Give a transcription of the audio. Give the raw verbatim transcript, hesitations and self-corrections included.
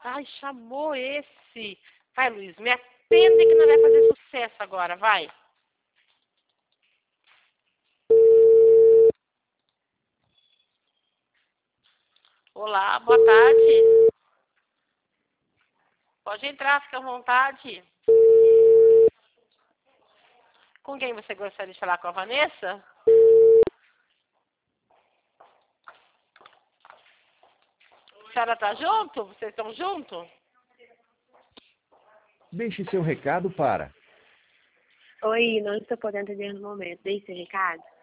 Ai, chamou esse. Vai, Luiz, me atende que não vai fazer sucesso agora, vai. Olá, boa tarde. Pode entrar, fica à vontade. Com quem você gostaria de falar? Com a Vanessa? A senhora tá junto? Vocês estão juntos? Deixe seu recado para... Oi, não estou podendo atender no momento. Deixe seu recado.